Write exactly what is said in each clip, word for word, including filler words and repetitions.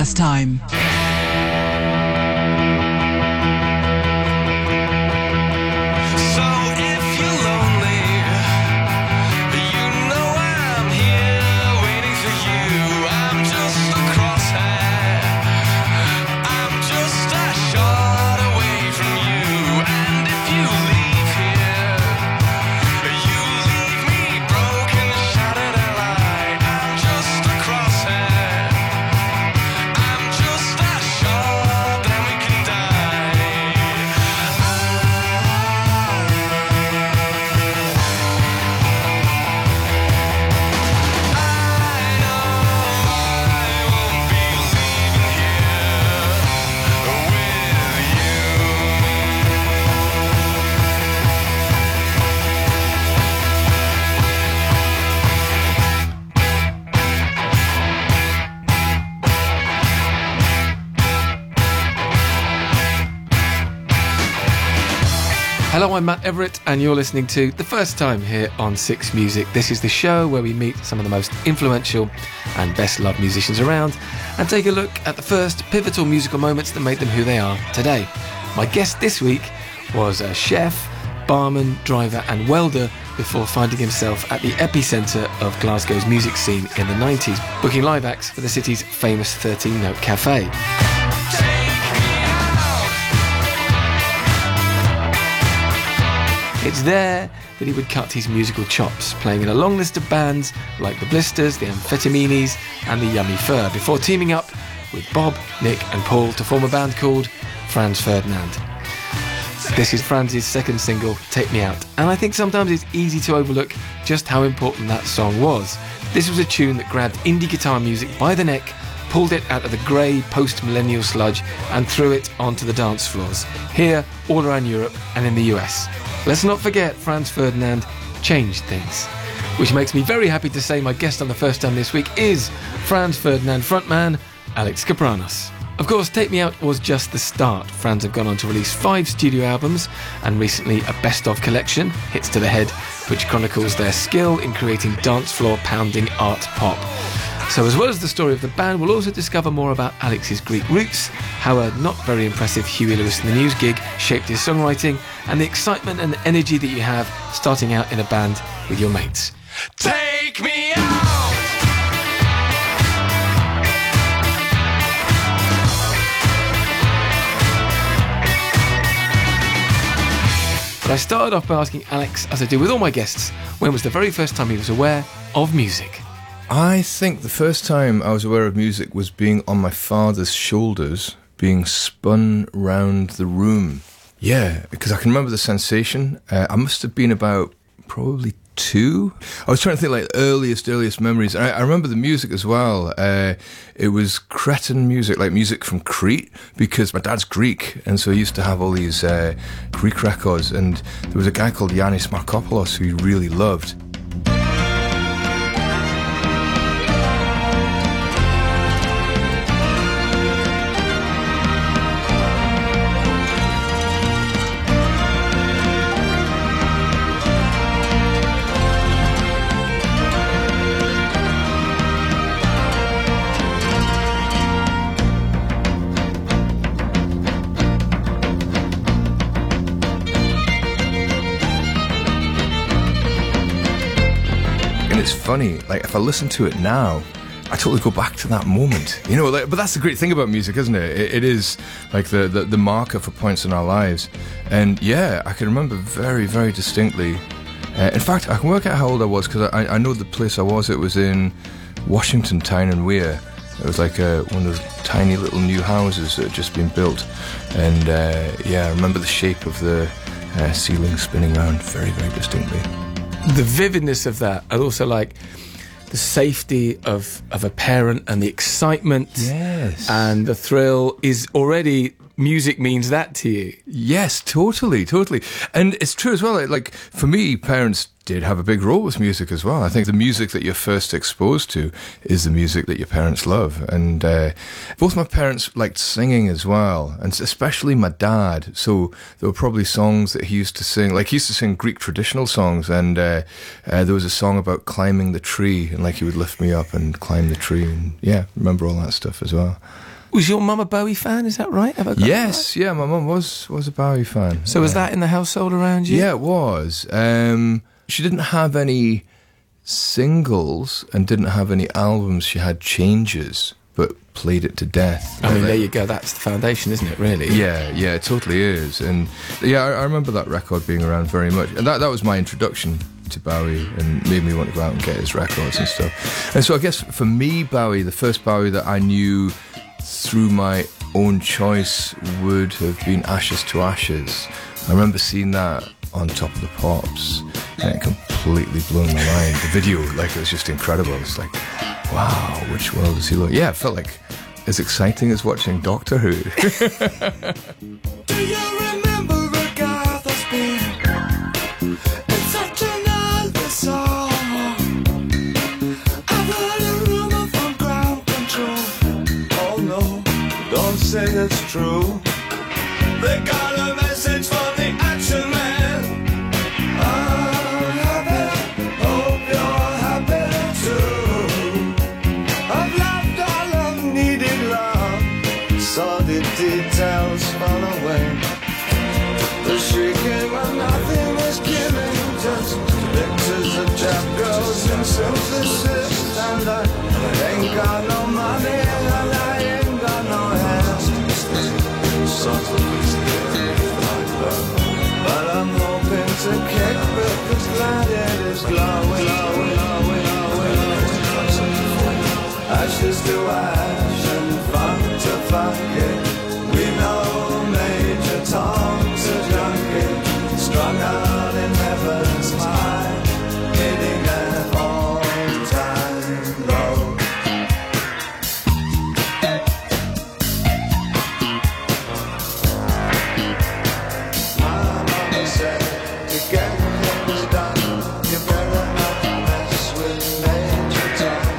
first time. Hello, I'm Matt Everett, and you're listening to The First Time here on Six Music. This is the show where we meet some of the most influential and best-loved musicians around and take a look at the first pivotal musical moments that made them who they are today. My guest this week was a chef, barman, driver and welder before finding himself at the epicentre of Glasgow's music scene in the nineties, booking live acts for the city's famous thirteen note Cafe. It's there that he would cut his musical chops, playing in a long list of bands like the Blisters, the Amphetaminis and the Yummy Fur, before teaming up with Bob, Nick and Paul to form a band called Franz Ferdinand. This is Franz's second single, Take Me Out, and I think sometimes it's easy to overlook just how important that song was. This was a tune that grabbed indie guitar music by the neck, pulled it out of the grey post-millennial sludge and threw it onto the dance floors, here, all around Europe and in the U S. Let's not forget Franz Ferdinand changed things. Which makes me very happy to say my guest on The First Time this week is Franz Ferdinand frontman Alex Kapranos. Of course, Take Me Out was just the start. Franz have gone on to release five studio albums and recently a best-of collection, Hits to the Head, which chronicles their skill in creating dance floor pounding art pop. So as well as the story of the band, we'll also discover more about Alex's Greek roots, how a not very impressive Huey Lewis and the News gig shaped his songwriting, and the excitement and energy that you have starting out in a band with your mates. Take me out! But I started off by asking Alex, as I do with all my guests, when was the very first time he was aware of music? I think the first time I was aware of music was being on my father's shoulders, being spun round the room. Yeah, because I can remember the sensation. Uh, I must have been about probably two. I was trying to think like earliest, earliest memories. And I, I remember the music as well. Uh, it was Cretan music, like music from Crete, because my dad's Greek. And so he used to have all these uh, Greek records. And there was a guy called Yannis Markopoulos who he really loved. It's funny, like if I listen to it now, I totally go back to that moment, you know. Like, but that's the great thing about music, isn't it? It, it is like the, the the marker for points in our lives. And yeah, I can remember very, very distinctly. Uh, in fact, I can work out how old I was because I, I know the place I was. It was in Washington, Tyne and Wear. It was like a, one of those tiny little new houses that had just been built. And uh, yeah, I remember the shape of the uh, ceiling spinning around very, very distinctly. The vividness of that, and also like the safety of, of a parent and the excitement, yes, and the thrill is already, music means that to you. Yes, totally, totally. And it's true as well, like for me, parents did have a big role with music as well. I think the music that you're first exposed to is the music that your parents love. And uh, both my parents liked singing as well, and especially my dad. So there were probably songs that he used to sing, like he used to sing Greek traditional songs, and uh, uh, there was a song about climbing the tree, and like he would lift me up and climb the tree, and yeah, remember all that stuff as well. Was your mum a Bowie fan? Is that right? Have I got Yes, that right? yeah, my mum was was a Bowie fan. So was yeah. that in the household around you? Yeah, it was. Um, she didn't have any singles and didn't have any albums. She had Changes, but played it to death. I mean, Like, there you go. That's the foundation, isn't it, really? Yeah, yeah, it totally is. And yeah, I, I remember that record being around very much. And that, that was my introduction to Bowie and made me want to go out and get his records and stuff. And so I guess for me, Bowie, the first Bowie that I knew through my own choice would have been Ashes to Ashes. I remember seeing that on Top of the Pops and it completely blew my mind. The video, like, it was just incredible. It's like, wow, which world does he look? Yeah, it felt like as exciting as watching Doctor Who. Do you remember Agatha Spear? It's such an old song. I've heard a rumor from ground control. Oh no, don't say it's true. They got a message from the Action Man. I'm happy, hope you're happy too. I've loved all I've needed love. Saw the details fall away. The shrieking when nothing is given. Just pictures of chap girls in synthesis. And I ain't got no money and I ain't got no hands. But I'm hoping to kick because glad it is glowing, glowing, glowing, glowing. Ashes to ash and funk to funky. We know Major Tom's a junkie, strung out in heaven's mind, hitting an all-time low. My mama said to get things done, you better not mess with Major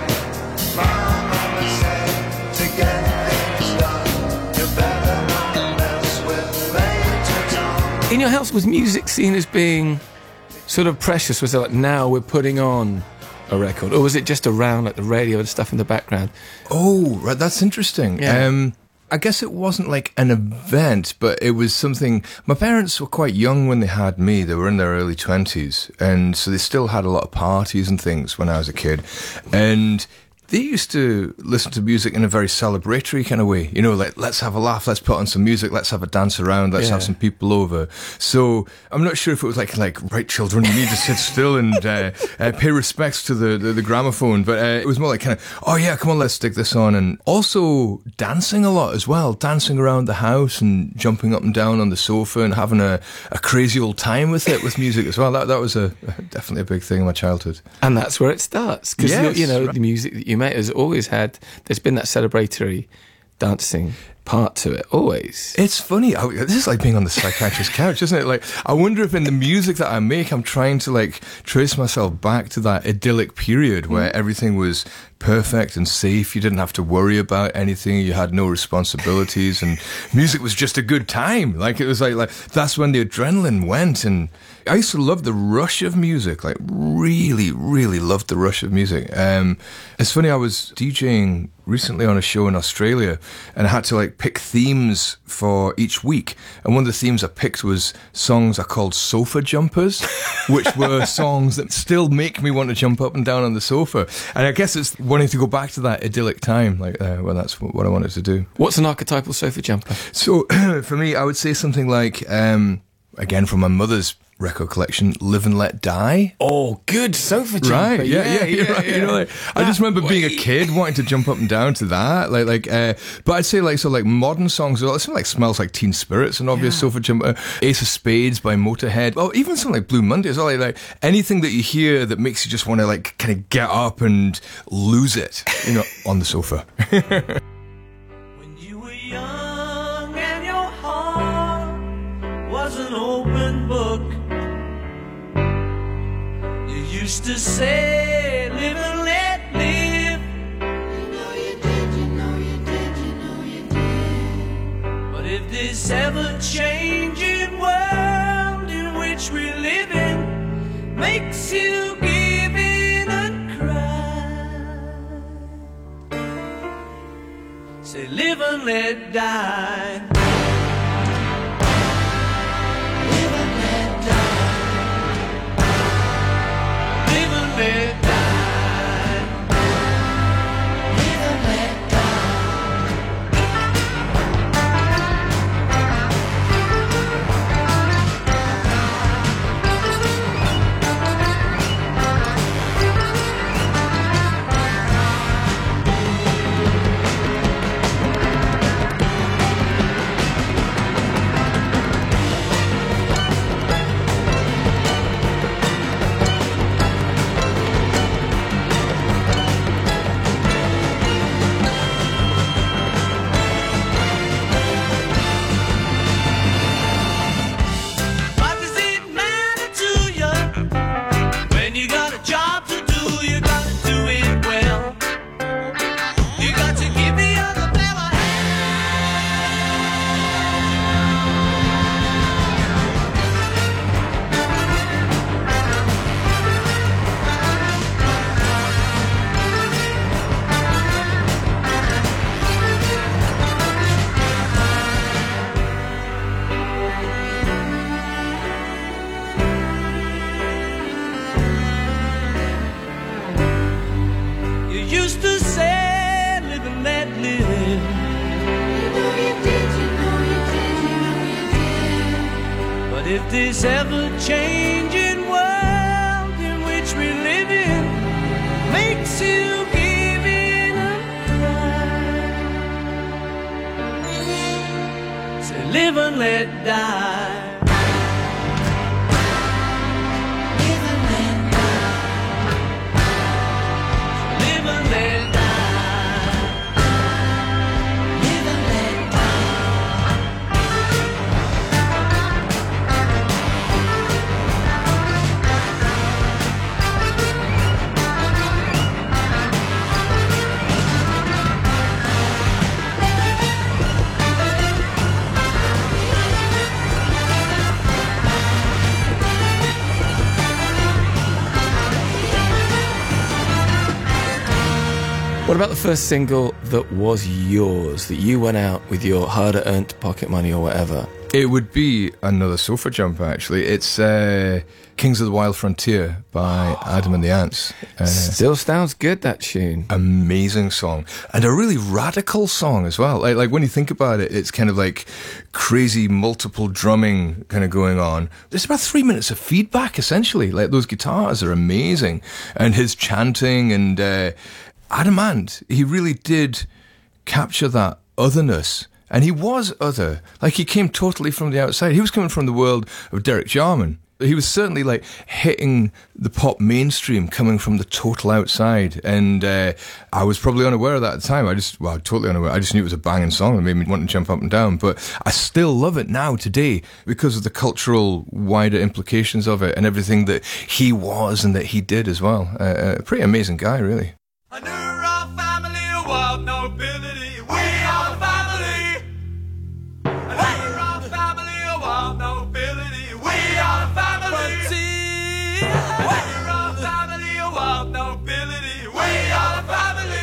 Tom. My mama said to get things done, you better not mess with Major Tom. In your house, was music seen as being sort of precious? Was it like, now we're putting on a record? Or was it just around, like the radio and stuff in the background? Oh, right, that's interesting. Yeah. Um, I guess it wasn't like an event, but it was something. My parents were quite young when they had me. They were in their early twenties. And so they still had a lot of parties and things when I was a kid. And they used to listen to music in a very celebratory kind of way. You know, like, let's have a laugh, let's put on some music, let's have a dance around, let's Yeah. have some people over. So I'm not sure if it was like, like right, children, you need to sit still and uh, uh, pay respects to the, the, the gramophone. But uh, it was more like kind of, oh yeah, come on, let's stick this on. And also dancing a lot as well, dancing around the house and jumping up and down on the sofa and having a, a crazy old time with it, with music as well. That that was a definitely a big thing in my childhood. And that's where it starts. Because, Yes, you know, right. the music that you make has always had, there's been that celebratory dancing part to it, always. It's funny. I, this is like being on the psychiatrist's couch, isn't it? Like, I wonder if in the music that I make, I'm trying to like trace myself back to that idyllic period where everything was perfect and safe. You didn't have to worry about anything. You had no responsibilities, and music was just a good time. Like, it was like, like that's when the adrenaline went. And I used to love the rush of music. Like, really, really loved the rush of music. Um, it's funny. I was DJing recently on a show in Australia, and I had to like pick themes for each week. And one of the themes I picked was songs I called sofa jumpers, which were songs that still make me want to jump up and down on the sofa. And I guess it's wanting to go back to that idyllic time, like uh, well, that's what, what I wanted to do. What's an archetypal sofa jumper? So for me, I would say something like, um, again, from my mother's record collection, Live and Let Die. Oh, good sofa jumper. Right, yeah, yeah, you're right. You know, like, I just remember being a kid wanting to jump up and down to that, like, like. Uh, but I'd say like so, like modern songs, well, something like Smells Like Teen Spirit's an obvious Yeah. sofa jumper. Ace of Spades by Motorhead. Well, even something like Blue Monday as well. Like, like anything that you hear that makes you just want to like kind of get up and lose it, you know, on the sofa. When you were young and your heart was an open book, you used to say, live and let live. You know you did, you know you did, you know you did. But if this ever-changing world in which we live in makes you give in and cry, say live and let die. Live and let die. Live and let die. Live and let if this ever-changing world in which we live in makes you give in a cry, say live and let die. Live and let die. Live and let die. Live and let What about the first single that was yours, that you went out with your hard-earned pocket money or whatever? It would be another sofa jumper, actually. It's uh, Kings of the Wild Frontier by Adam and the Ants. Uh, Still sounds good, that tune. Amazing song. And a really radical song as well. Like, like when you think about it, it's kind of like crazy multiple drumming kind of going on. There's about three minutes of feedback, essentially. Like, those guitars are amazing. And his chanting and... Uh, Adam Ant, he really did capture that otherness. And he was other. Like, he came totally from the outside. He was coming from the world of Derek Jarman. He was certainly, like, hitting the pop mainstream, coming from the total outside. And uh, I was probably unaware of that at the time. I just, well, totally unaware. I just knew it was a banging song that made me want to jump up and down. But I still love it now, today, because of the cultural, wider implications of it and everything that he was and that he did as well. Uh, a pretty amazing guy, really. A new royal family of wild nobility. We are the family. A new royal family of wild nobility. We are the family. A new royal family of wild nobility. We are the family.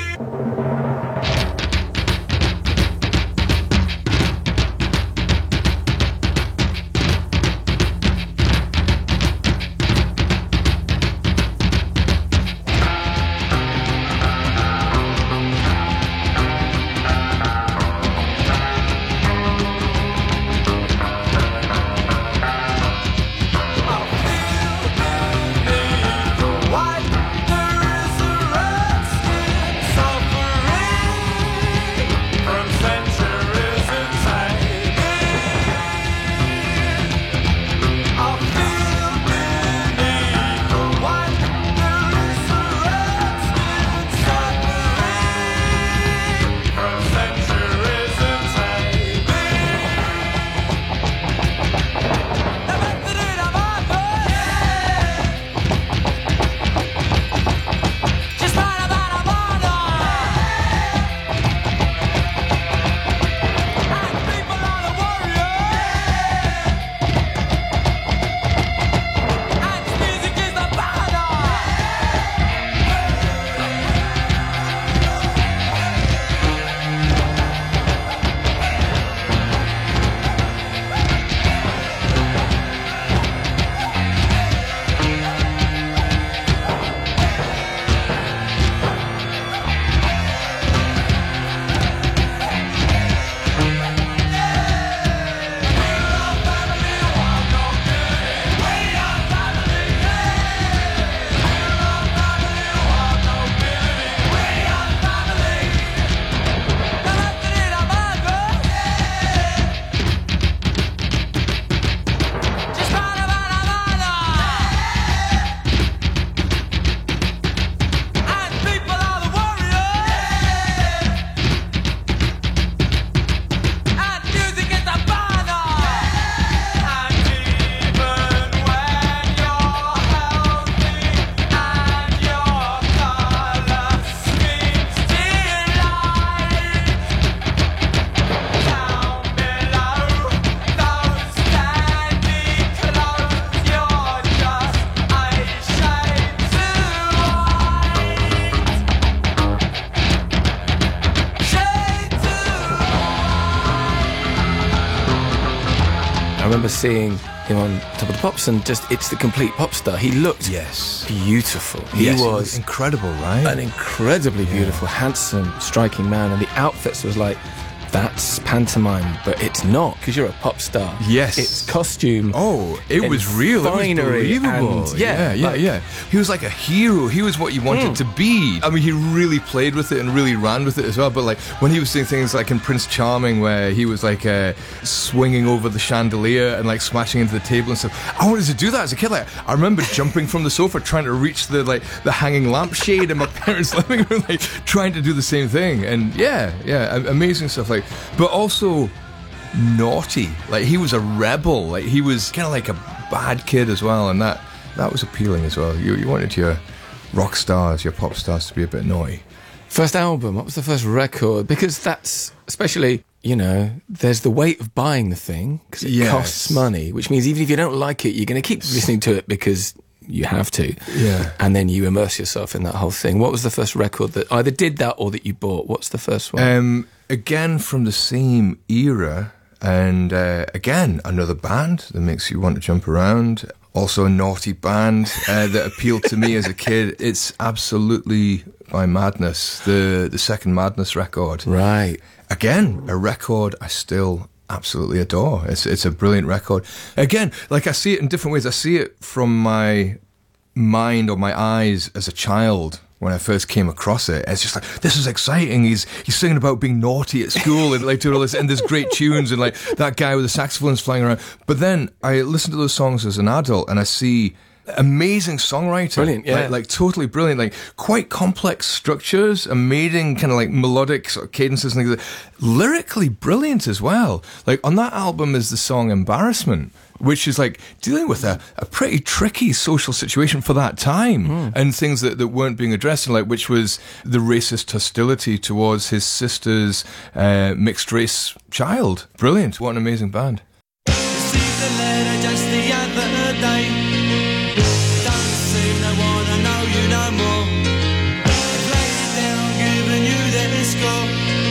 remember seeing him on Top of the Pops, and just, it's the complete pop star. He looked Yes. beautiful. He Yes, it was incredible, right? an incredibly beautiful, handsome, striking man, and the outfits was like, that's pantomime, but it's not, because you're a pop star. Yes. It's costume. Oh, it and was real. It was finery believable. and- yeah, yeah, yeah, like- yeah. He was like a hero. He was what you wanted Mm. to be. I mean, he really played with it and really ran with it as well. But like when he was doing things like in Prince Charming, where he was like uh, swinging over the chandelier and like smashing into the table and stuff. I wanted to do that as a kid. Like I remember jumping from the sofa trying to reach the like the hanging lampshade in my parents' living room, like trying to do the same thing. And yeah, yeah, a- amazing stuff. Like, but also. Naughty, like he was a rebel, like he was kind of like a bad kid as well, and that that was appealing as well. You you wanted your rock stars, your pop stars to be a bit naughty. First album, what was the first record? Because that's, especially, you know, there's the weight of buying the thing, because it Yes. costs money, which means even if you don't like it, you're going to keep listening to it because you have to. Yeah. And then you immerse yourself in that whole thing. What was the first record that either did that or that you bought? What's the first one? Um, again from the same era, and uh, again another band that makes you want to jump around. Also a naughty band uh, that appealed to me as a kid. It's Absolutely by Madness, the the second Madness record. Right. Again, a record I still absolutely adore. It's it's a brilliant record. Again, like I see it in different ways. I see it from my mind or my eyes as a child when I first came across it. It's just like, this is exciting. He's he's singing about being naughty at school and like doing all this, and there's great tunes and like that guy with the saxophones flying around. But then I listen to those songs as an adult and I see amazing songwriting. Brilliant, yeah. Like, like totally brilliant, like quite complex structures, amazing kind of like melodic sort of cadences and things like that. Lyrically brilliant as well. Like on that album is the song Embarrassment, which is like dealing with a, a pretty tricky social situation for that time mm. and things that, that weren't being addressed, and like which was the racist hostility towards his sister's uh, mixed race child. Brilliant. What an amazing band. Received a letter just the other day. Don't seem to wanna know you no more. I've laid it down, given you the score.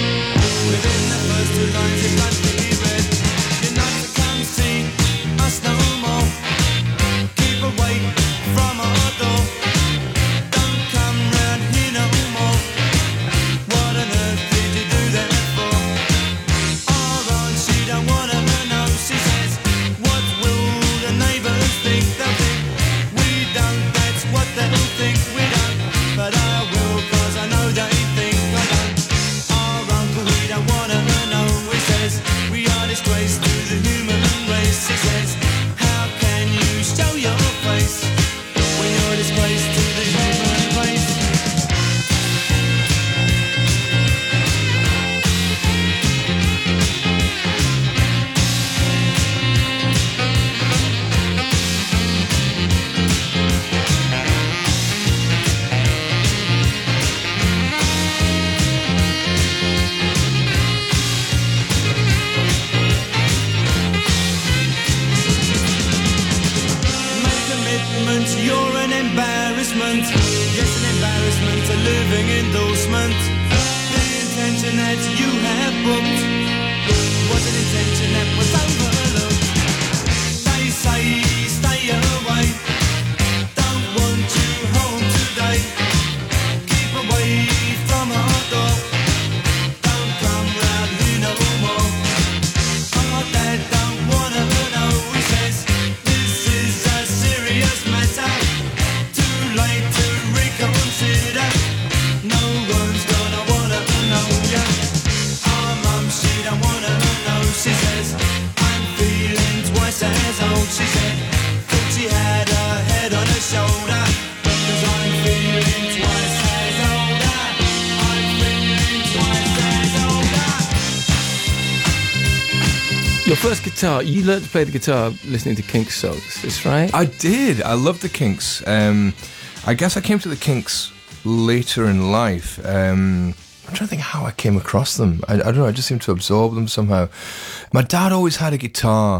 Within the first two lines it must be read. You're not to come see us no more. Keep away from our door. Don't come round here no more. What on earth did you do that for? Alright, she don't wanna know. She says, what will the neighbours think? They'll think we don't, that's what they'll think. We don't, but I will, cause I know they think I don't. Our uncle, he don't wanna know. He says, we are disgrace to the human race. He says, how can you show your face when you're disgrace to the human race? Make commitments, you're an embarrassment. Yes, an embarrassment, a living endorsement. The intention that you have booked was an intention that was overlooked. They say stay away, don't want you home today. Keep away from our door, don't come round here no more. Our dad don't wanna know, he says, this is a serious matter. Too late to reconsider. No one's gonna wanna know ya. Our mum, she don't wanna know. She says, I'm feeling twice as old. She said, thought she had her head on her shoulder. Cause I'm feeling twice as older. I'm feeling twice as older. Your first guitar, you learned to play the guitar listening to Kinks songs, is right? I did. I love the Kinks. Um, I guess I came to the Kinks later in life. Um, I'm trying to think how I came across them. I, I don't know. I just seemed to absorb them somehow. My dad always had a guitar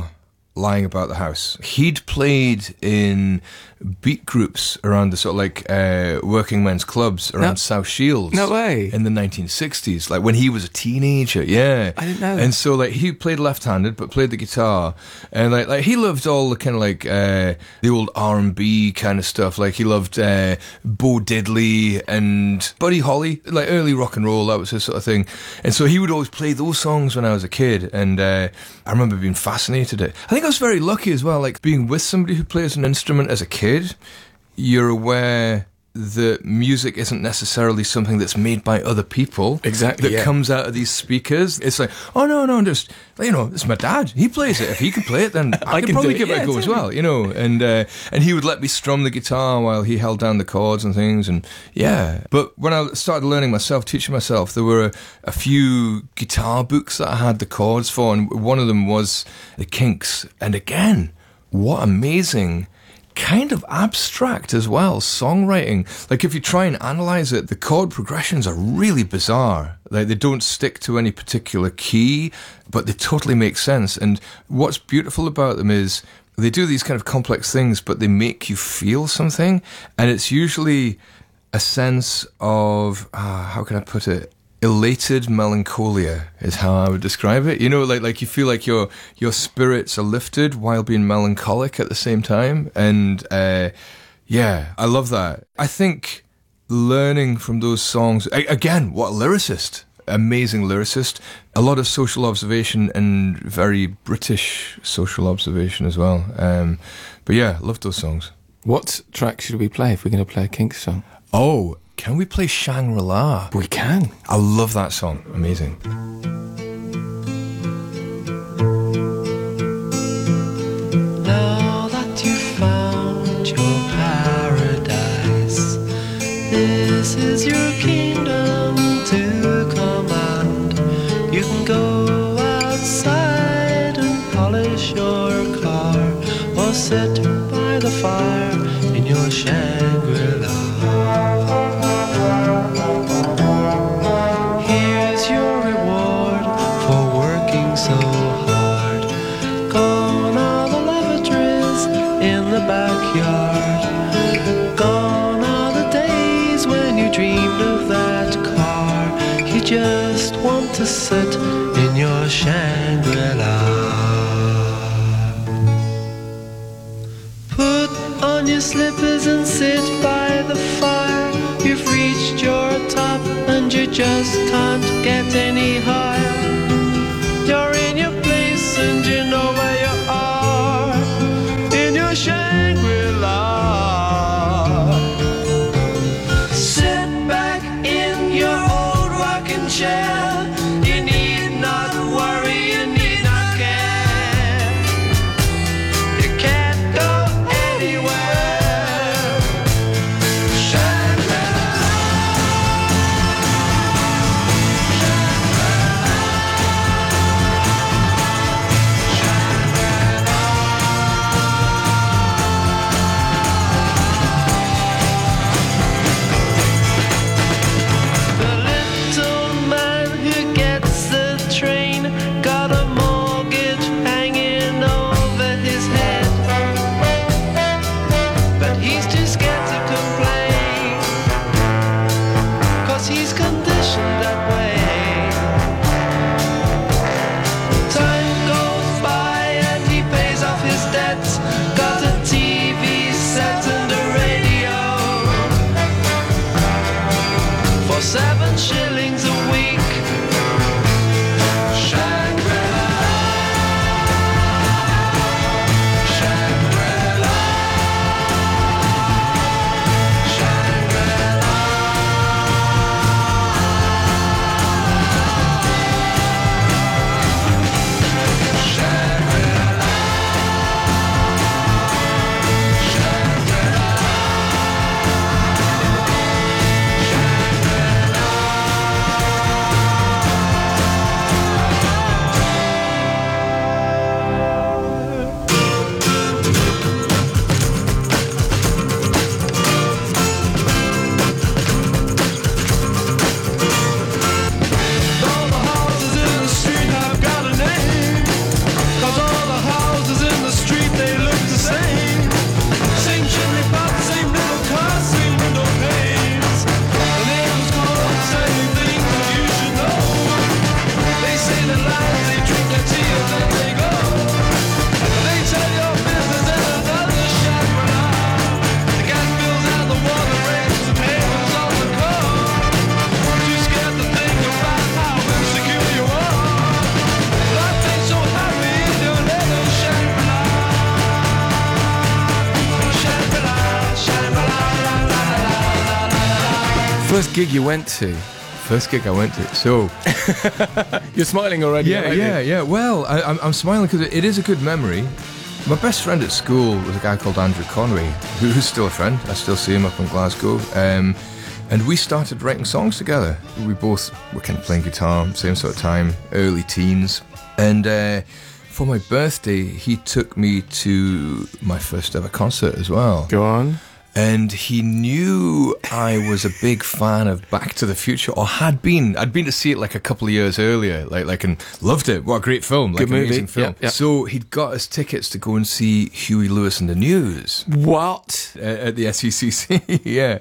lying about the house. He'd played in beat groups around the sort of like uh, working men's clubs around No. South Shields. No way. In the nineteen sixties, like when he was a teenager, yeah. I didn't know that. And so like he played left-handed but played the guitar, and like like he loved all the kind of like uh, the old R and B kind of stuff. Like he loved uh, Bo Diddley and Buddy Holly, like early rock and roll. That was his sort of thing. And so he would always play those songs when I was a kid, and uh, I remember being fascinated. It. I think I was very lucky as well, like being with somebody who plays an instrument as a kid. You're aware that music isn't necessarily something that's made by other people. Exactly, That yeah. comes out of these speakers. It's like, oh no, no, just, you know, it's my dad. He plays it. If he can play it, then I, I could can probably do it. give it Yeah, a go as totally. well, you know. And uh, and he would let me strum the guitar while he held down the chords and things. And yeah. But when I started learning myself, teaching myself, there were a, a few guitar books that I had the chords for, and one of them was The Kinks. And again, what amazing, kind of abstract as well, songwriting. Like if you try and analyze it, the chord progressions are really bizarre. Like they don't stick to any particular key, but they totally make sense. And what's beautiful about them is they do these kind of complex things, but they make you feel something. And it's usually a sense of, uh, how can I put it? Elated melancholia is how I would describe it. You know, like like you feel like your your spirits are lifted while being melancholic at the same time. And uh, yeah, I love that. I think learning from those songs, a- again, what a lyricist, amazing lyricist. A lot of social observation and very British social observation as well. Um, but yeah, love those songs. What track should we play if we're going to play a Kinks song? Oh, can we play Shangri-La? We can. I love that song. Amazing. Now that you've found your paradise, this is your kingdom to command. You can go outside and polish your car, or sit by the fire in your Shangri-La. Here's your reward for working so hard. Gone are the lavatories in the backyard. Gone are the days when you dreamed of that car. You just want to sit in your Shangri-La. Put on your slippers and sit by the fire. You've reached your top and you just can't get any higher. You're in your place and you know where you are, in your Shangri-La. Sit back in your old rocking chair. You need not worry, you need not care. You can't go anywhere. Shangri-La. first gig you went to? First gig I went to. So You're smiling already. yeah, aren't yeah, you? yeah. Well, I, I'm, I'm smiling because it, it is a good memory. My best friend at school was a guy called Andrew Connery, who, who's still a friend. I still see him up in Glasgow. Um, and we started writing songs together. We both were kind of playing guitar, same sort of time, early teens. And uh, for my birthday, he took me to my first ever concert as well. Go on. And he knew I was a big fan of Back to the Future, or had been. I'd been to see it like a couple of years earlier, like, like, and loved it. What a great film! Like, Good movie. amazing film. Yep, yep. So he'd got us tickets to go and see Huey Lewis and the News What? uh, at the S E C C. Yeah,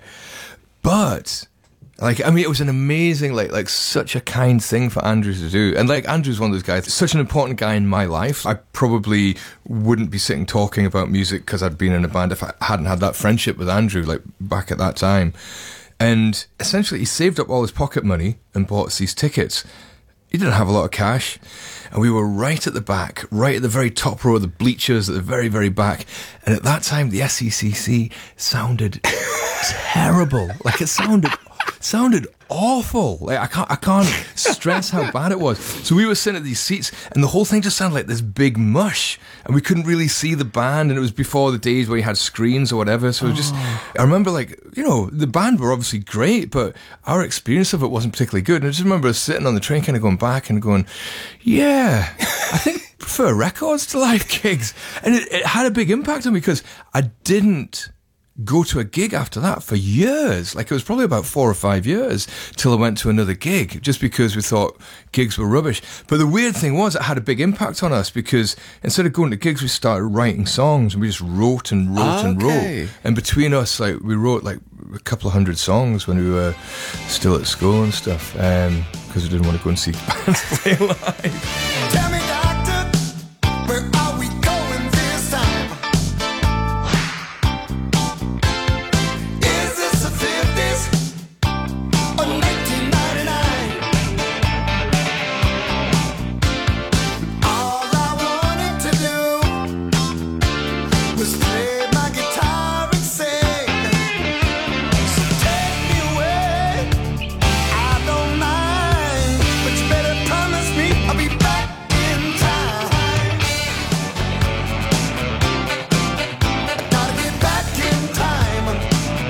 but. Like, I mean, it was an amazing, like, like such a kind thing for Andrew to do. And, like, Andrew's one of those guys, such an important guy in my life. I probably wouldn't be sitting talking about music because I'd been in a band if I hadn't had that friendship with Andrew, like, back at that time. And essentially, he saved up all his pocket money and bought us these tickets. He didn't have a lot of cash. And we were right at the back, right at the very top row of the bleachers, at the very, very back. And at that time, the S E C C sounded terrible. Like, it sounded... sounded awful. Like I can't, I can't stress how bad it was. So we were sitting at these seats, and the whole thing just sounded like this big mush, and we couldn't really see the band. And it was before the days where you had screens or whatever. So it was just, I remember, like, you know, the band were obviously great, but our experience of it wasn't particularly good. And I just remember us sitting on the train, kind of going back and going, "Yeah, I think I prefer records to live gigs." And it, it had a big impact on me because I didn't go to a gig after that for years. Like, it was probably about four or five years till I went to another gig, just because we thought gigs were rubbish. But the weird thing was, it had a big impact on us because instead of going to gigs, we started writing songs, and we just wrote and wrote and Okay. wrote. And between us, like, we wrote like a couple of hundred songs when we were still at school and stuff, um, because we didn't want to go and see bands play live. Tell me, doctor, where are we going this time? Is this the fifties or nineteen ninety-nine? All I wanted to do was play my guitar and sing. So take me away, I don't mind, but you better promise me I'll be back in time. Gotta get back in time.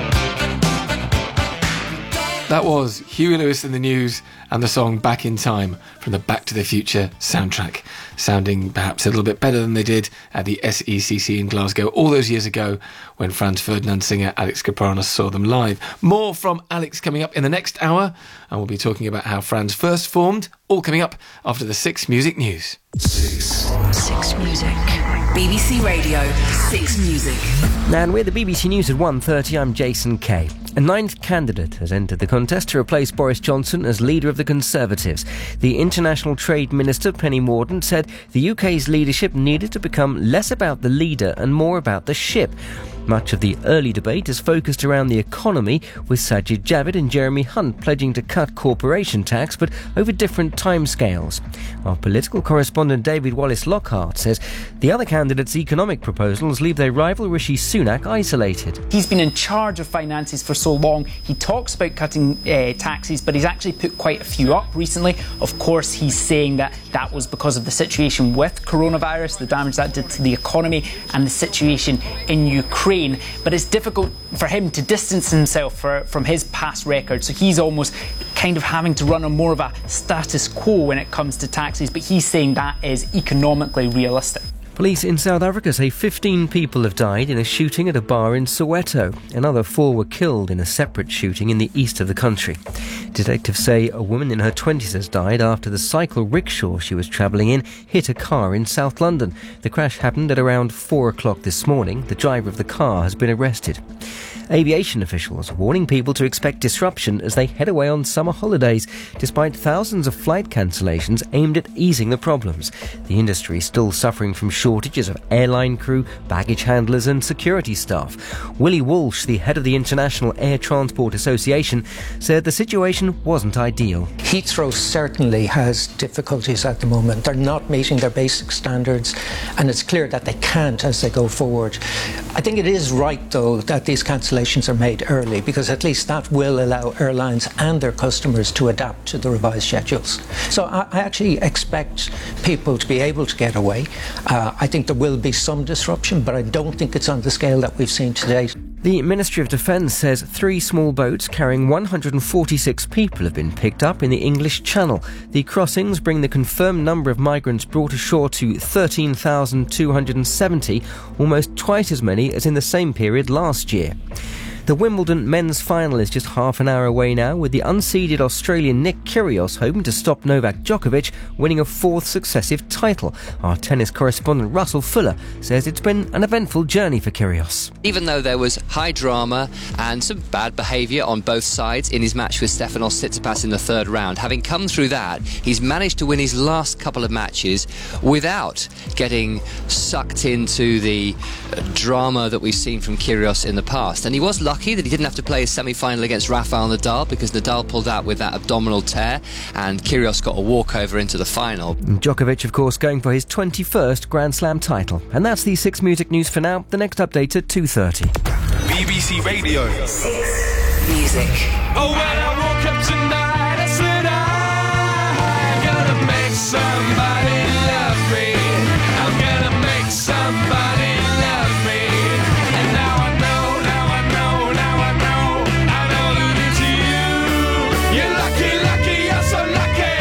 That was Huey Lewis and the News and the song Back in Time from the Back to the Future soundtrack, sounding perhaps a little bit better than they did at the S E C C in Glasgow all those years ago when Franz Ferdinand singer Alex Kapranos saw them live. More from Alex coming up in the next hour, and we'll be talking about how Franz first formed, all coming up after the Six Music News. Six Music. B B C Radio Six Music. And with the B B C News at one thirty, I'm Jason Kay. A ninth candidate has entered the contest to replace Boris Johnson as leader of the Conservatives. The International Trade Minister, Penny Mordaunt, said the U K's leadership needed to become less about the leader and more about the ship. Much of the early debate is focused around the economy, with Sajid Javid and Jeremy Hunt pledging to cut corporation tax, but over different timescales. Our political correspondent David Wallace-Lockhart says the other candidates' economic proposals leave their rival Rishi Sunak isolated. He's been in charge of finances for so long. He talks about cutting uh, taxes, but he's actually put quite a few up recently. Of course, he's saying that that was because of the situation with coronavirus, the damage that did to the economy, and the situation in Ukraine. But it's difficult for him to distance himself for, from his past record. So he's almost kind of having to run on more of a status quo when it comes to taxes. But he's saying that is economically realistic. Police in South Africa say fifteen people have died in a shooting at a bar in Soweto. Another four were killed in a separate shooting in the east of the country. Detectives say a woman in her twenties has died after the cycle rickshaw she was travelling in hit a car in South London. The crash happened at around four o'clock this morning. The driver of the car has been arrested. Aviation officials are warning people to expect disruption as they head away on summer holidays, despite thousands of flight cancellations aimed at easing the problems. The industry is still suffering from short shortages of airline crew, baggage handlers and security staff. Willie Walsh, the head of the International Air Transport Association, said the situation wasn't ideal. Heathrow certainly has difficulties at the moment. They're not meeting their basic standards, and it's clear that they can't as they go forward. I think it is right, though, that these cancellations are made early, because at least that will allow airlines and their customers to adapt to the revised schedules. So I, I actually expect people to be able to get away. Uh, I think there will be some disruption, but I don't think it's on the scale that we've seen to date. The Ministry of Defence says three small boats carrying one hundred forty-six people have been picked up in the English Channel. The crossings bring the confirmed number of migrants brought ashore to thirteen thousand two hundred seventy, almost twice as many as in the same period last year. The Wimbledon men's final is just half an hour away now, with the unseeded Australian Nick Kyrgios hoping to stop Novak Djokovic winning a fourth successive title. Our tennis correspondent Russell Fuller says it's been an eventful journey for Kyrgios. Even though there was high drama and some bad behaviour on both sides in his match with Stefanos Tsitsipas in the third round, having come through that, he's managed to win his last couple of matches without getting sucked into the drama that we've seen from Kyrgios in the past. And he was lucky that he didn't have to play his semi-final against Rafael Nadal, because Nadal pulled out with that abdominal tear and Kyrgios got a walkover into the final. Djokovic, of course, going for his twenty-first Grand Slam title. And that's the Six Music News for now. The next update at two thirty. B B C Radio. Six Music. Oh, when I woke up tonight, I said I'm gonna make somebody love me. I'm gonna make somebody love me. And now I know, now I know, now I know, I know that it's you. You're lucky, lucky, you're so lucky.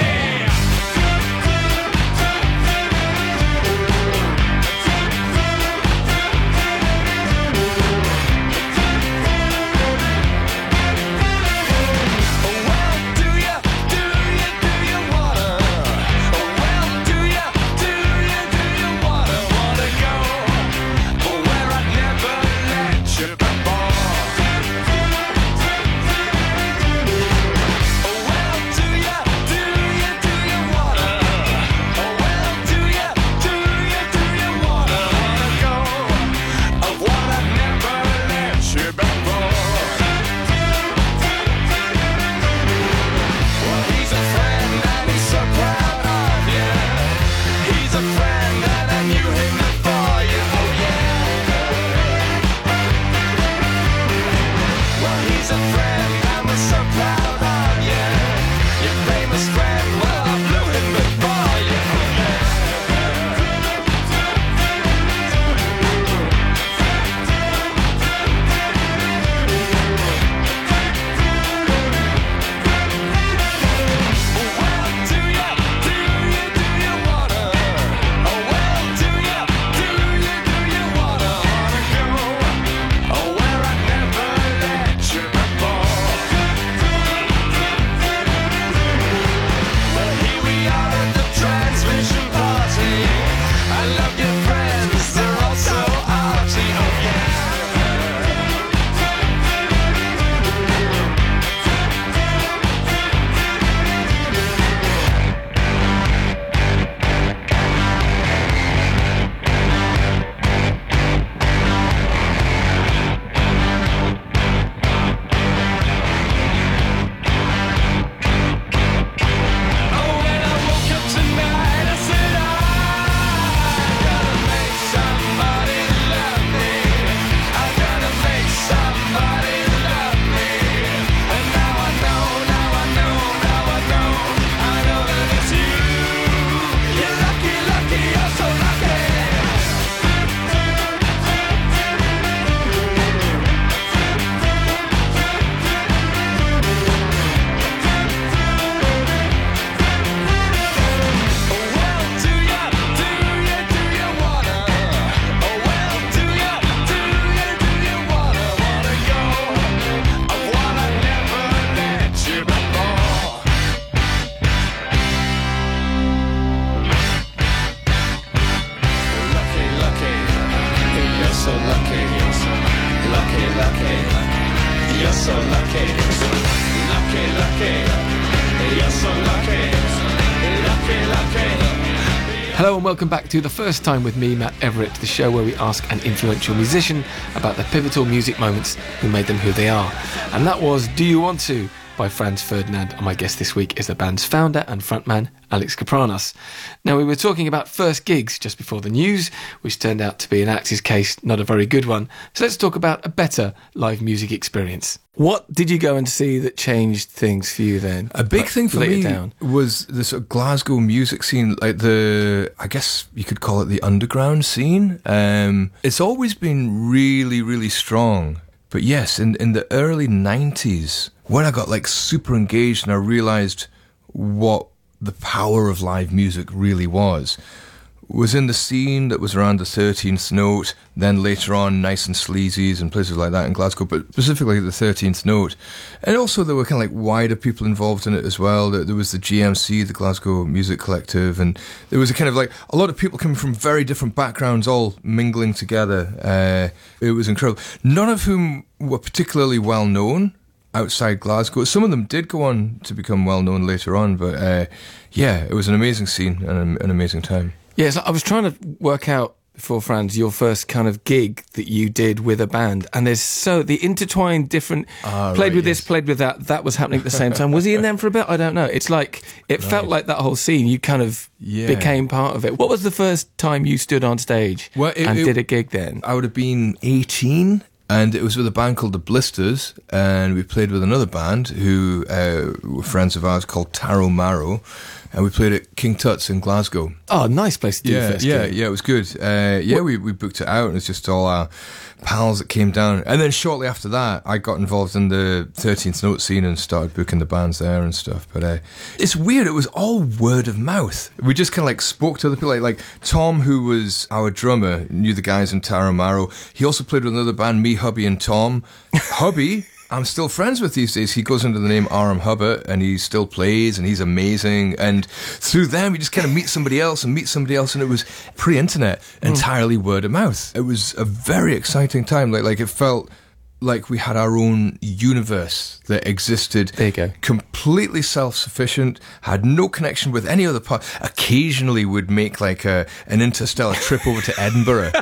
Hello and welcome back to The First Time with me, Matt Everett, the show where we ask an influential musician about the pivotal music moments who made them who they are. And that was Do You Want To by Franz Ferdinand, and my guest this week is the band's founder and frontman, Alex Kapranos. Now, we were talking about first gigs just before the news, which turned out to be, in Alex's case, not a very good one. So let's talk about a better live music experience. What did you go and see that changed things for you then? A big Like, thing for lay it me down. was the sort of Glasgow music scene, like the, I guess you could call it the underground scene. Um, it's always been really, really strong. But yes, in, in the early nineties, when I got like super engaged and I realised what the power of live music really was, was in the scene that was around the thirteenth Note, then later on Nice and Sleazy's and places like that in Glasgow, but specifically the thirteenth Note. And also there were kind of like wider people involved in it as well. There was the G M C, the Glasgow Music Collective, and there was a kind of like a lot of people coming from very different backgrounds all mingling together. Uh, it was incredible. None of whom were particularly well known outside Glasgow. Some of them did go on to become well known later on, but uh, yeah, it was an amazing scene and an amazing time. Yes, I was trying to work out before, Franz, your first kind of gig that you did with a band, and there's so the intertwined different Ah, played right, with yes. this, played with that. That was happening at the same time. Was he in them for a bit? I don't know. It's like it felt like that whole scene. You kind of Yeah. became part of it. What was the first time you stood on stage Well, it- and it- did a gig then? I would have been eighteen, and it was with a band called The Blisters, and we played with another band who uh, were friends of ours called Taro Marrow, and we played at King Tut's in Glasgow. Oh, nice place to do Yeah, a first yeah, gig. yeah, it was good. Uh, yeah, we, we booked it out, and it's just all our pals that came down. And then shortly after that, I got involved in the thirteenth Note scene and started booking the bands there and stuff. But uh, it's weird, it was all word of mouth. We just kind of like spoke to other people. Like, like Tom, who was our drummer, knew the guys in Taro Marrow. He also played with another band, me, Hubby, and Tom. Hubby, I'm still friends with these days. He goes under the name Aram Hubbard, and he still plays, and he's amazing. And through them, you just kind of meet somebody else and meet somebody else, and it was pre-internet, entirely word of mouth. It was a very exciting time. Like, like it felt like we had our own universe that existed. There you go. Completely self-sufficient, had no connection with any other part. Occasionally would make like a, an interstellar trip over to Edinburgh,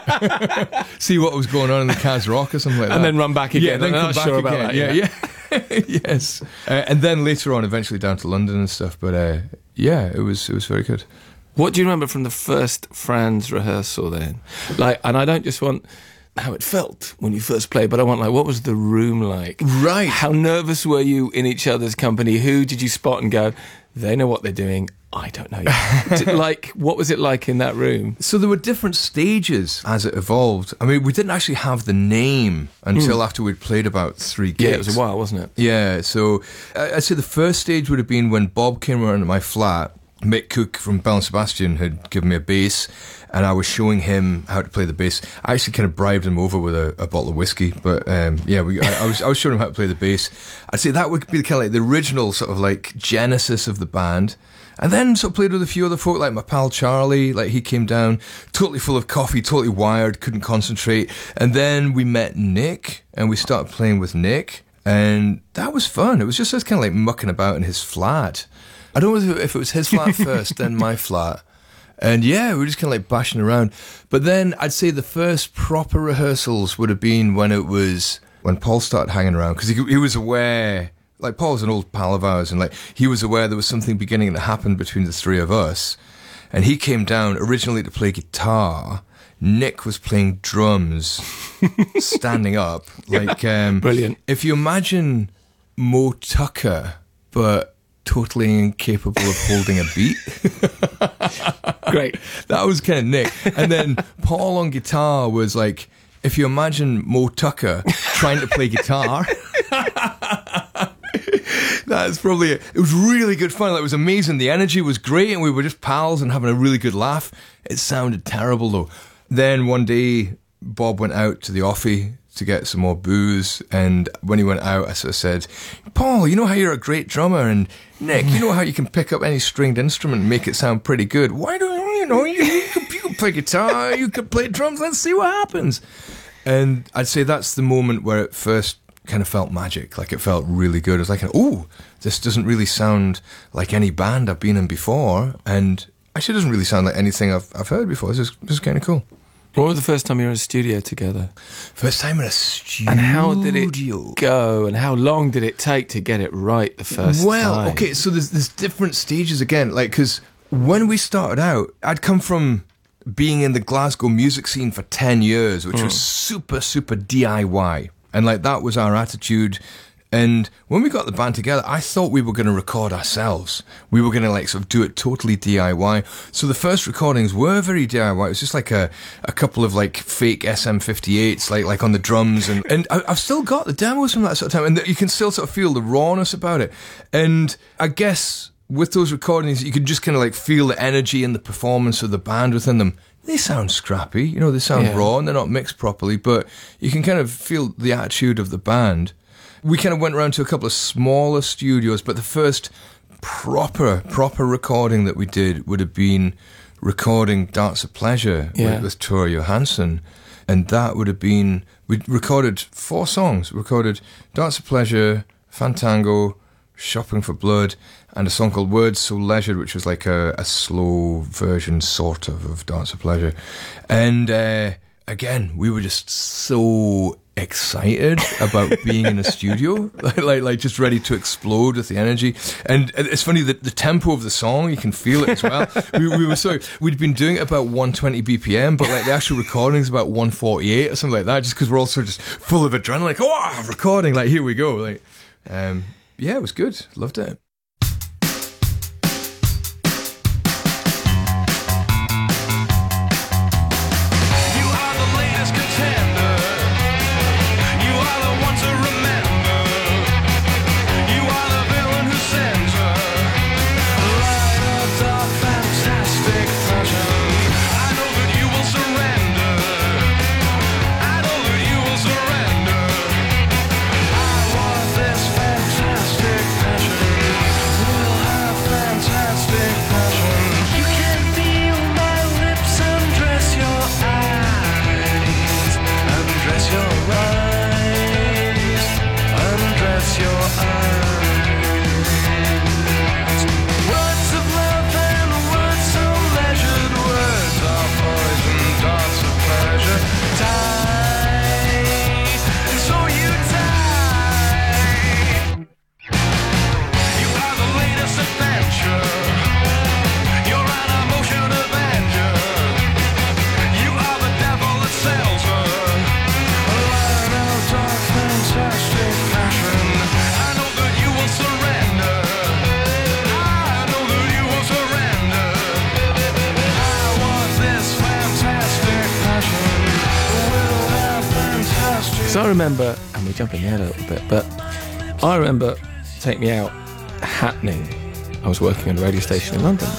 see what was going on in the Kaz Rock or something like that. And then run back again. Yeah, then I'm come not back sure about again. that, Yeah, yeah. Yes. Uh, and then later on, eventually down to London and stuff. But uh, yeah, it was it was very good. What do you remember from the first Franz rehearsal then? Like, and I don't just want how it felt when you first played, but I want like, what was the room like? Right. How nervous were you in each other's company? Who did you spot and go, they know what they're doing, I don't know. Did- like, what was it like in that room? So there were different stages as it evolved. I mean, we didn't actually have the name until after we'd played about three gigs. Yeah, it was a while, wasn't it? Yeah, so I- I'd say the first stage would have been when Bob came around to my flat. Mick Cook from Bell and Sebastian had given me a bass, and I was showing him how to play the bass. I actually kind of bribed him over with a, a bottle of whiskey, but um, yeah, we, I, I was I was showing him how to play the bass. I'd say that would be kind of like the original sort of like genesis of the band. And then sort of played with a few other folk, like my pal Charlie, like he came down, totally full of coffee, totally wired, couldn't concentrate. And then we met Nick, and we started playing with Nick, and that was fun. It was just us kind of like mucking about in his flat. I don't know if it was his flat first, then my flat. And yeah, we were just kind of like bashing around. But then I'd say the first proper rehearsals would have been when it was, when Paul started hanging around, because he, he was aware, like Paul's an old pal of ours, and like he was aware there was something beginning to happen between the three of us. And he came down originally to play guitar. Nick was playing drums, standing up. Like, um, Brilliant. If you imagine Mo Tucker, but totally incapable of holding a beat. Great. That was kind of Nick. And then Paul on guitar was like, if you imagine Mo Tucker trying to play guitar. That's probably it. It was really good fun. It was amazing. The energy was great, and we were just pals and having a really good laugh. It sounded terrible though. Then one day, Bob went out to the offie to get some more booze, and when he went out, I sort of said, Paul, you know how you're a great drummer, and Nick, you know how you can pick up any stringed instrument and make it sound pretty good. Why don't you, you know, you, you, can, you can play guitar, you can play drums, let's see what happens. And I'd say that's the moment where it first kind of felt magic, like it felt really good. It was like, oh, this doesn't really sound like any band I've been in before, and actually doesn't really sound like anything I've I've heard before. This is, this is kind of cool. What was the first time you were in a studio together? First time in a studio. And how did it go? And how long did it take to get it right the first well, time? Well, okay, so there's, there's different stages again. Like, because when we started out, I'd come from being in the Glasgow music scene for ten years, which mm. was super, super D I Y. And, like, that was our attitude. And when we got the band together, I thought we were going to record ourselves. We were going to, like, sort of do it totally D I Y. So the first recordings were very D I Y. It was just like a, a couple of, like, fake S M fifty-eights, like, like on the drums. And, and I, I've still got the demos from that sort of time. And you can still sort of feel the rawness about it. And I guess with those recordings, you could just kind of, like, feel the energy and the performance of the band within them. They sound scrappy, you know, they sound yeah. raw and they're not mixed properly, but you can kind of feel the attitude of the band. We kind of went around to a couple of smaller studios, but the first proper, proper recording that we did would have been recording Darts of Pleasure yeah. with, with Tor Johansson. And that would have been, we recorded four songs. We recorded Darts of Pleasure, Fantango, Shopping for Blood, and a song called Words So Leisured, which was like a, a slow version, sort of, of Darts of Pleasure. And uh, again, we were just so excited about being in a studio, like, like like just ready to explode with the energy. And it's funny that the tempo of the song, you can feel it as well. we, we were so we'd been doing it about one twenty B P M, but like the actual recording is about one forty-eight or something like that, just because we're all sort of just full of adrenaline, like, oh, recording, like, here we go. Like, um, yeah, it was good. Loved it. So I remember, and we're jumping ahead a little bit, but I remember Take Me Out happening. I was working on a radio station in London,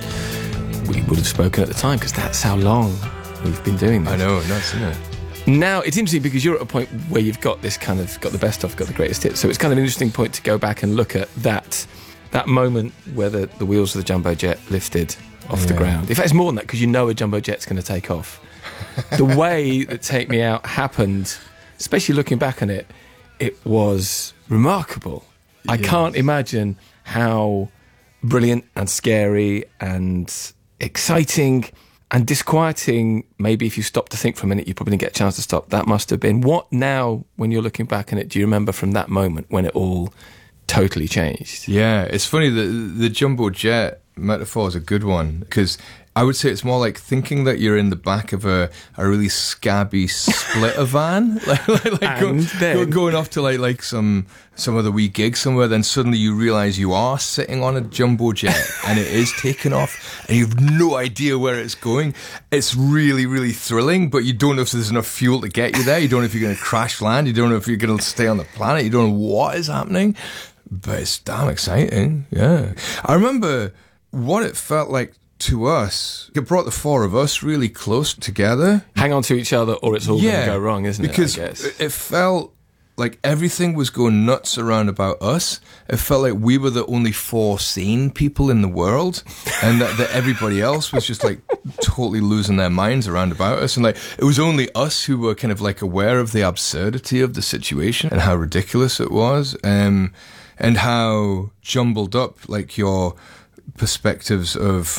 and we would have spoken at the time, because that's how long we've been doing this. I know, nuts, isn't it? Now, it's interesting because you're at a point where you've got this kind of, got the best of, got the greatest hits, so it's kind of an interesting point to go back and look at that that moment where the, the wheels of the jumbo jet lifted off yeah. the ground. In fact, it's more than that, because you know a jumbo jet's going to take off. The way that Take Me Out happened, especially looking back on it, it was remarkable. Yeah. I can't imagine how brilliant and scary and exciting and disquieting, maybe if you stop to think for a minute, you probably didn't get a chance to stop, that must have been. What now, when you're looking back on it, do you remember from that moment when it all totally changed? Yeah, it's funny, the, the jumbo jet metaphor is a good one, because I would say it's more like thinking that you're in the back of a, a really scabby splitter van, like, like, like go, then, go, going off to like like some some other wee gig somewhere. Then suddenly you realise you are sitting on a jumbo jet and it is taking off, and you have no idea where it's going. It's really really thrilling, but you don't know if there's enough fuel to get you there. You don't know if you're going to crash land. You don't know if you're going to stay on the planet. You don't know what is happening, but it's damn exciting. Yeah, I remember what it felt like to us. It brought the four of us really close together. Hang on to each other or it's all yeah, going to go wrong, isn't because it? Because it felt like everything was going nuts around about us. It felt like we were the only four sane people in the world, and that, that everybody else was just like totally losing their minds around about us. And like it was only us who were kind of like aware of the absurdity of the situation and how ridiculous it was, um, and how jumbled up like your perspectives of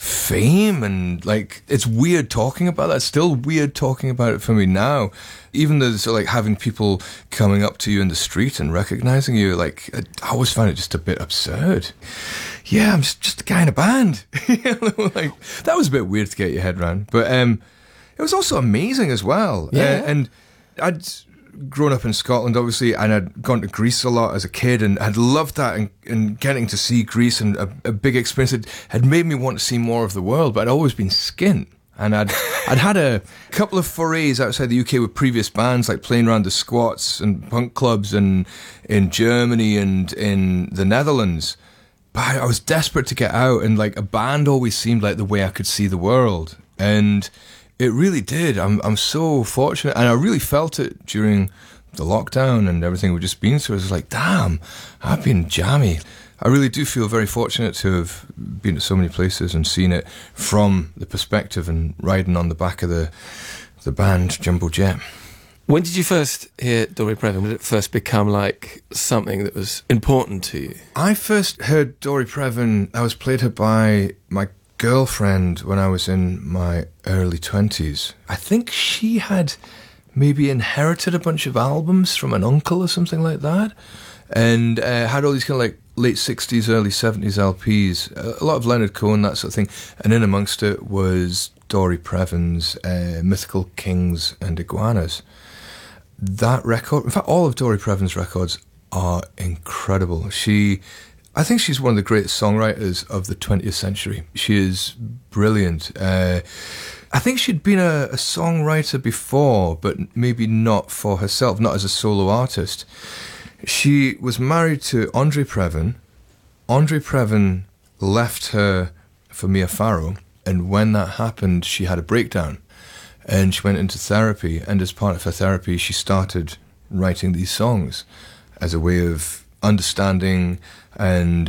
fame, and like it's weird talking about that. It's still weird talking about it for me now. Even there's like having people coming up to you in the street and recognizing you, like I always find it just a bit absurd. Yeah, I'm just, just a guy in a band. Like that was a bit weird to get your head around, but um, it was also amazing as well. Yeah. Uh, and I'd grown up in Scotland, obviously, and I'd gone to Greece a lot as a kid, and I'd loved that, and, and getting to see Greece and a, a big experience had, had made me want to see more of the world, but I'd always been skint. And I'd I'd had a couple of forays outside the U K with previous bands, like playing around the squats and punk clubs and in Germany and in the Netherlands. But I was desperate to get out, and like a band always seemed like the way I could see the world. And it really did. I'm I'm so fortunate, and I really felt it during the lockdown and everything we've just been through. I was like, damn, I've been jammy. I really do feel very fortunate to have been at so many places and seen it from the perspective and riding on the back of the the band Jumbo Jet. When did you first hear Dory Previn? Did it first become like something that was important to you? I first heard Dory Previn, I was played her by my girlfriend when I was in my early twenties. I think she had maybe inherited a bunch of albums from an uncle or something like that, and uh, had all these kind of like late sixties, early seventies L Ps, a lot of Leonard Cohen, that sort of thing, and in amongst it was Dory Previn's uh, Mythical Kings and Iguanas. That record, in fact, all of Dory Previn's records are incredible. She, I think she's one of the greatest songwriters of the twentieth century. She is brilliant. Uh, I think she'd been a, a songwriter before, but maybe not for herself, not as a solo artist. She was married to Andre Previn. Andre Previn left her for Mia Farrow, and when that happened, she had a breakdown, and she went into therapy, and as part of her therapy, she started writing these songs as a way of understanding and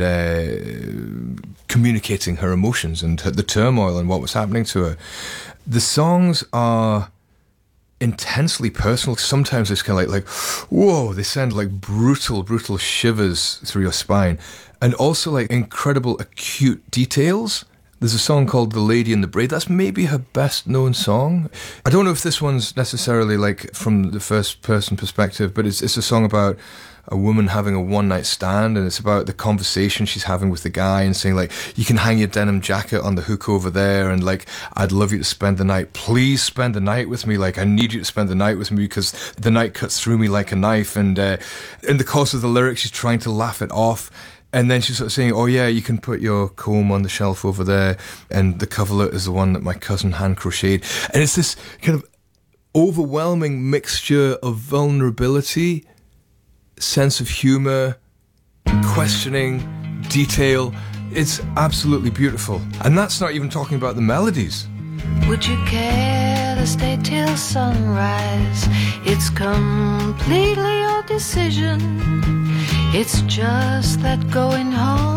uh, communicating her emotions and her, the turmoil and what was happening to her. The songs are intensely personal. Sometimes it's kind of like, like, whoa, they send like brutal, brutal shivers through your spine, and also like incredible acute details. There's a song called The Lady in the Braid. That's maybe her best known song. I don't know if this one's necessarily like from the first person perspective, but it's it's a song about a woman having a one night stand, and it's about the conversation she's having with the guy and saying like, you can hang your denim jacket on the hook over there, and like, I'd love you to spend the night. Please spend the night with me. Like, I need you to spend the night with me because the night cuts through me like a knife. And uh, in the course of the lyrics, she's trying to laugh it off. And then she's sort of saying, oh yeah, you can put your comb on the shelf over there, and the coverlet is the one that my cousin hand crocheted. And it's this kind of overwhelming mixture of vulnerability, sense of humour, questioning, detail. It's absolutely beautiful. And that's not even talking about the melodies. Would you care to stay till sunrise? It's completely your decision. It's just that going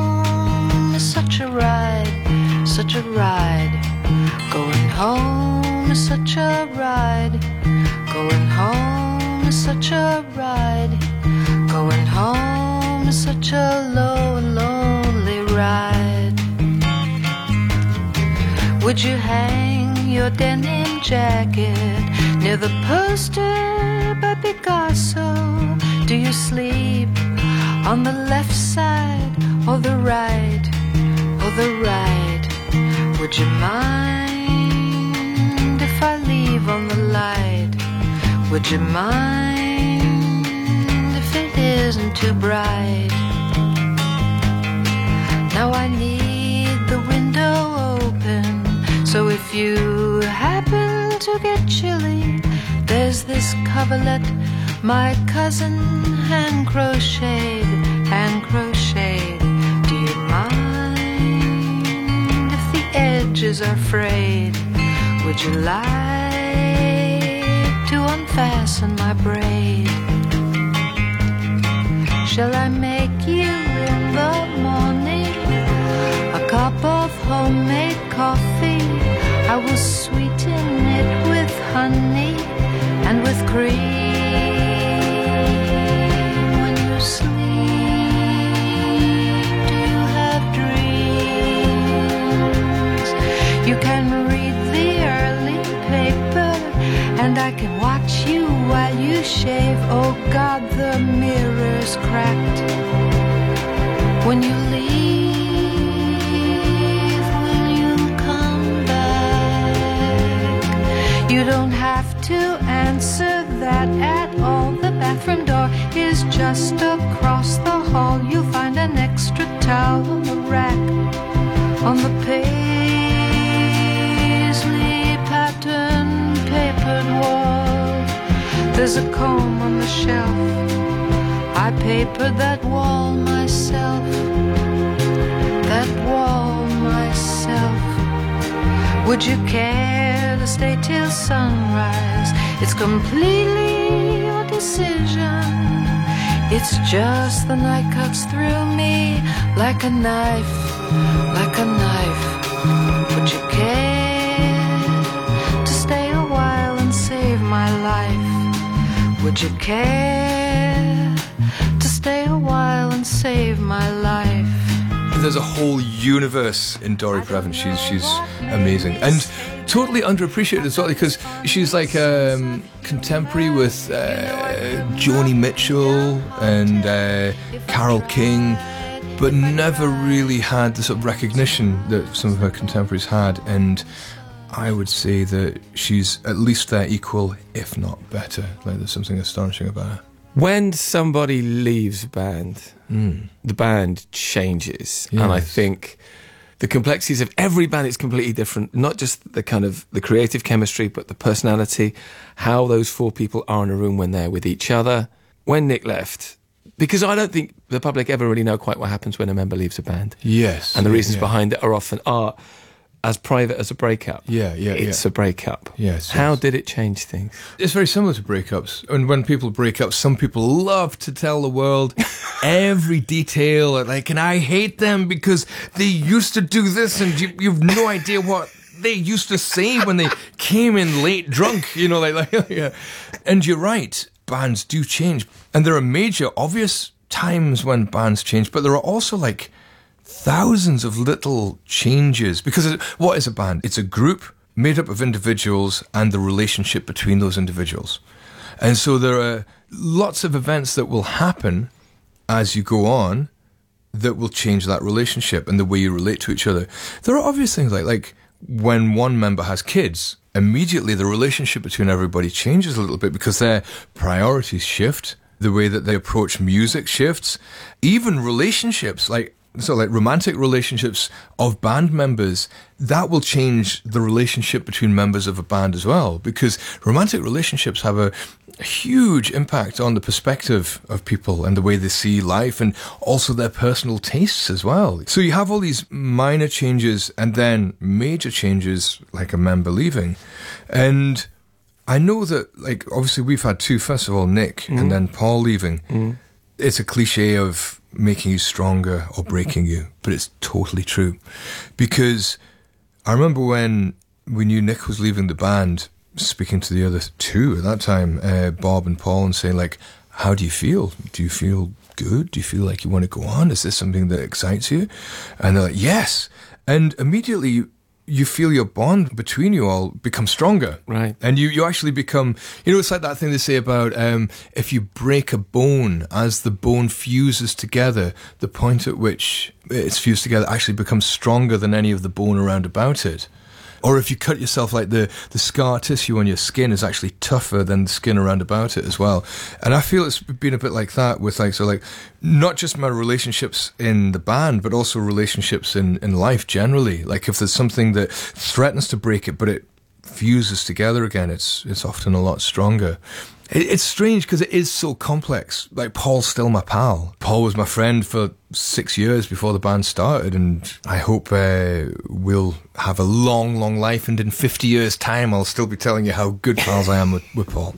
home is such a ride, such a ride. Going home is such a ride. Going home is such a ride. Going home is such a low and lonely ride. Would you hang your denim jacket near the poster by Picasso? Do you sleep on the left side or the right, or the right? Would you mind if I leave on the light? Would you mind if it isn't too bright? Now I need the window open, so if you happen to get chilly, there's this coverlet my cousin hand crocheted, hand crocheted. Do you mind if the edges are frayed? Would you like to unfasten my braid? Shall I make you in the morning a cup of homemade coffee? I will sweeten it with honey and with cream. When you sleep, do you have dreams? and I can watch you while you shave. Oh God, the mirror's cracked. When you leave, will you come back? You don't have to answer that at all. The bathroom door is just across the hall. You'll find an extra towel on the rack. On the paisley pattern papered wall, there's a comb on the shelf. I papered that wall myself, that wall myself. Would you care to stay till sunrise? It's completely your decision. It's just the night cuts through me like a knife, like a knife. Would you care to stay a while and save my life? Would you care to stay a while and save my life? There's a whole universe in Dori Previn. She's she's amazing and totally underappreciated as well, because she's like um, contemporary with uh, Joni Mitchell and uh, Carole King, but never really had the sort of recognition that some of her contemporaries had. And I would say that she's at least their equal, if not better. Like, there's something astonishing about her. When somebody leaves a band, Mm. the band changes. Yes. And I think the complexities of every band is completely different. Not just the kind of the creative chemistry, but the personality, how those four people are in a room when they're with each other. When Nick left, because I don't think the public ever really know quite what happens when a member leaves a band. Yes. And the reasons yeah. behind it are often are as private as a breakup. Yeah, yeah, It's yeah. a breakup. Yes, How yes. did it change things? It's very similar to breakups. And when people break up, some people love to tell the world every detail. Like, and I hate them because they used to do this, and you, you've no idea what they used to say when they came in late drunk. You know, like, like yeah. And you're right, bands do change. And there are major, obvious times when bands change, but there are also like thousands of little changes, because it, what is a band? It's a group made up of individuals and the relationship between those individuals. And so there are lots of events that will happen as you go on that will change that relationship and the way you relate to each other. There are obvious things like, like when one member has kids, immediately the relationship between everybody changes a little bit because their priorities shift, the way that they approach music shifts, even relationships, like so like romantic relationships of band members, that will change the relationship between members of a band as well, because romantic relationships have a, a huge impact on the perspective of people and the way they see life, and also their personal tastes as well. So you have all these minor changes and then major changes, like a member leaving. And I know that, like, obviously we've had two, first of all, Nick mm. and then Paul leaving. Mm. It's a cliche of making you stronger or breaking you, but it's totally true. Because I remember when we knew Nick was leaving the band, speaking to the other two at that time, uh, Bob and Paul, and saying, like, how do you feel? Do you feel good? Do you feel like you want to go on? Is this something that excites you? And they're like, yes. And immediately you, you feel your bond between you all become stronger. Right. And you, you actually become, you know, it's like that thing they say about um, if you break a bone, as the bone fuses together, the point at which it's fused together actually becomes stronger than any of the bone around about it. Or if you cut yourself, like the, the scar tissue on your skin is actually tougher than the skin around about it as well. And I feel it's been a bit like that with, like, so like, not just my relationships in the band, but also relationships in, in life generally. Like, if there's something that threatens to break it, but it fuses together again, it's it's often a lot stronger. It, it's strange because it is so complex. Like, Paul's still my pal. Paul was my friend for six years before the band started, and I hope uh, we'll have a long, long life, and in fifty years' time I'll still be telling you how good pals I am with, with Paul.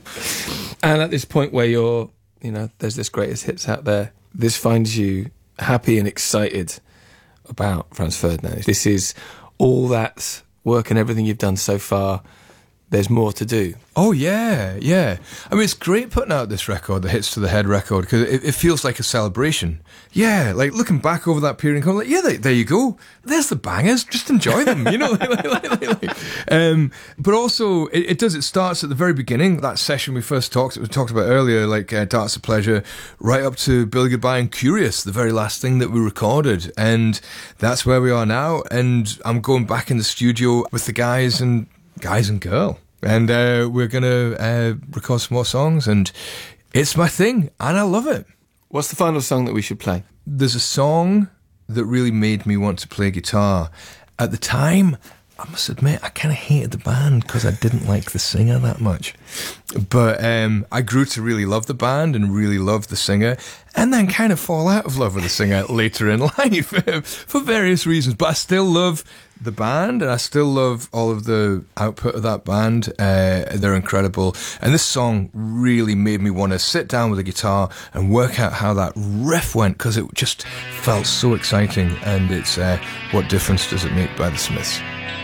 And at this point where you're, you know, there's this greatest hits out there, this finds you happy and excited about Franz Ferdinand. This is all that work and everything you've done so far there's more to do. Oh, yeah, yeah. I mean, it's great putting out this record, the Hits to the Head record, because it, it feels like a celebration. Yeah, like looking back over that period and going, like, yeah, there, there you go. There's the bangers. Just enjoy them, you know. like, like, like, like. Um, but also, it, it does, it starts at the very beginning, that session we first talked we talked about earlier, like uh, Darts of Pleasure, right up to Billy Goodbye and Curious, the very last thing that we recorded. And that's where we are now. And I'm going back in the studio with the guys and guys and girl. And uh, we're going to uh, record some more songs, and it's my thing, and I love it. What's the final song that we should play? There's a song that really made me want to play guitar. At the time, I must admit, I kind of hated the band because I didn't like the singer that much. But um, I grew to really love the band and really love the singer, and then kind of fall out of love with the singer later in life for various reasons. But I still love the band, and I still love all of the output of that band. Uh, they're incredible. And this song really made me want to sit down with a guitar and work out how that riff went, because it just felt so exciting. And it's uh, What Difference Does It Make by the Smiths.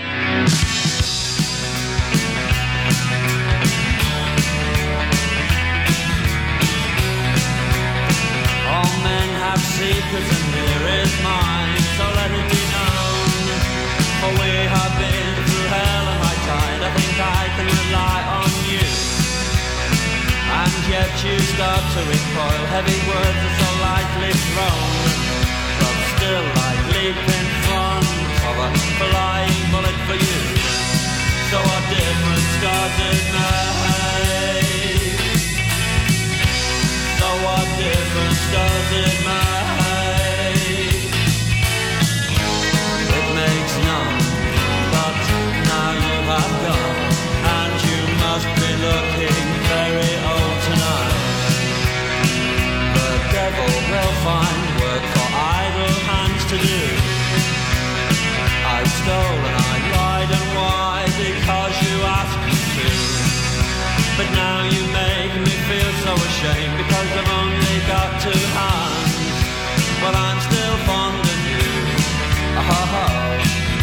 All men have secrets, and here is mine, so let it be known. For we have been through hell and high tide. I think I can rely on you. And yet you start to recoil. Heavy words are so lightly thrown, but still I leap in front of a flying bullet for you. So what difference does it make? So what difference does it make? It makes none, but now you have gone, and you must be looking very old tonight. The devil will find work for idle hands to do. I stole and I lied, and why? Because you asked me to. But now you make me feel so ashamed, because I've only got two hands. But I'm still fond of you. Oh.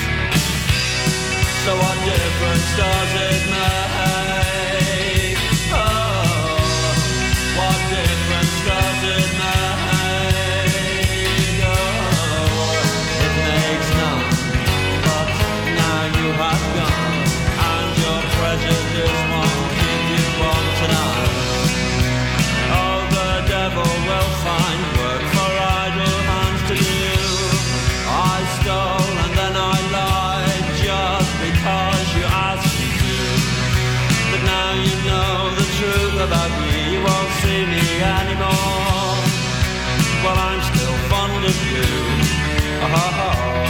So what difference does it make? Oh, what difference does it make? Oh, it makes none, but now you have gone, and your prejudice won't keep you warm tonight. Oh, the devil will find work for idle hands to do. I stole and then I lied, just because you asked me to. But now you know the truth about me, you won't see me anymore. Well, I'm still fond of you. Oh,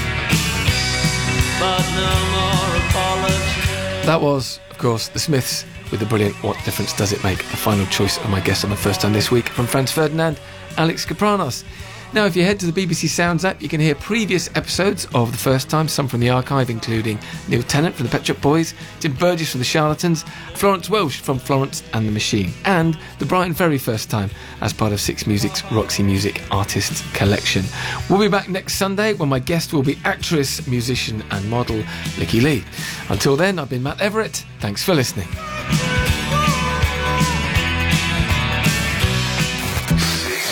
but no more apology. That was, of course, the Smiths with the brilliant What Difference Does It Make, the final choice of my guest on the first time this week from Franz Ferdinand, Alex Kapranos. Now, if you head to the B B C Sounds app, you can hear previous episodes of The First Time, some from the archive, including Neil Tennant from the Pet Shop Boys, Tim Burgess from the Charlatans, Florence Welsh from Florence and the Machine, and the Brian Ferry First Time as part of Six Music's Roxy Music Artists Collection. We'll be back next Sunday when my guest will be actress, musician and model Licky Lee. Until then, I've been Matt Everett. Thanks for listening.